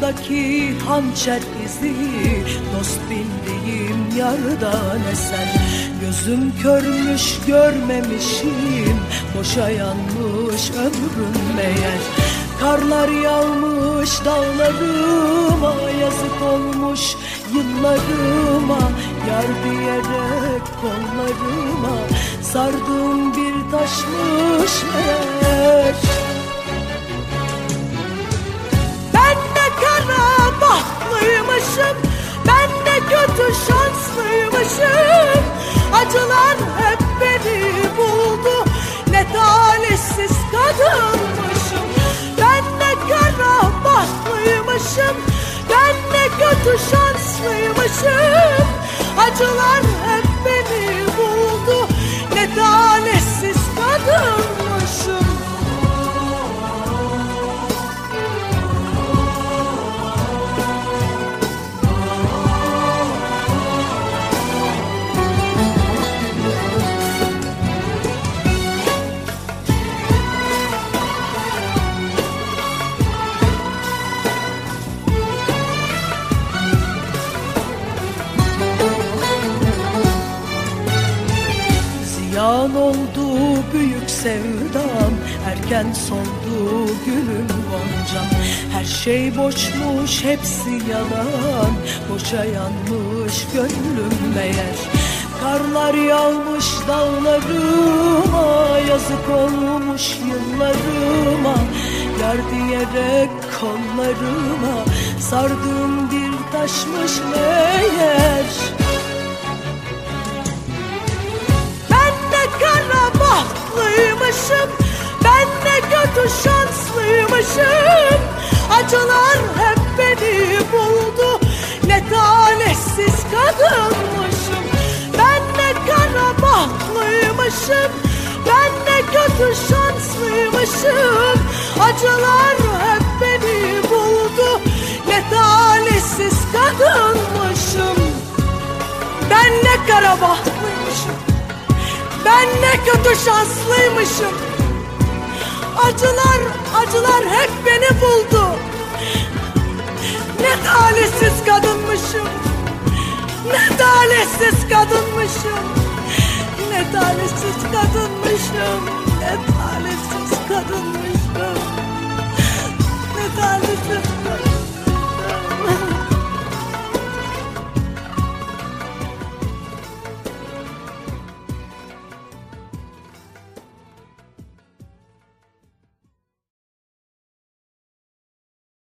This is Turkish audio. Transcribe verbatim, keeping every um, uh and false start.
Başımdaki hançer izi dost bildiğim yardan eser. Gözüm körmüş görmemişim, boşa yanmış ömrüm meğer. Karlar yağmış dağlarıma, yazık olmuş yıllarıma. Yar diyerek kollarıma sardığım bir taşmış meğer. Ben ne kara bahtlıymışım, ben ne kötü şanslıymışım. Acılar hep beni buldu, ne talihsiz kadınmışım. Ben ne kara bahtlıymışım, ben ne kötü şanslıymışım. Acılar hep beni buldu, ne talihsiz kadınmışım. Ziyan oldu büyük sevdam, erken soldu gülüm goncam. Her şey boşmuş, hepsi yalan, boşa yanmış gönlüm meğer. Karlar yağmış dağlarıma, yazık olmuş yıllarıma. Yar diyerek kollarıma sardığım bir taşmış meğer. Bahtlıymışım, ben ne kötü şanslıymışım. Acılar hep beni buldu, ne talihsiz kadınmışım. Ben ne kara bahtlıymışım, ben ne kötü şanslıymışım. Acılar hep beni buldu, ne talihsiz kadınmışım. Ben ne kara bahtlıymışım, ben ne kötü şanslıymışım. Acılar, acılar hep beni buldu, ne talihsiz kadınmışım. Ne talihsiz kadınmışım, ne talihsiz kadınmışım.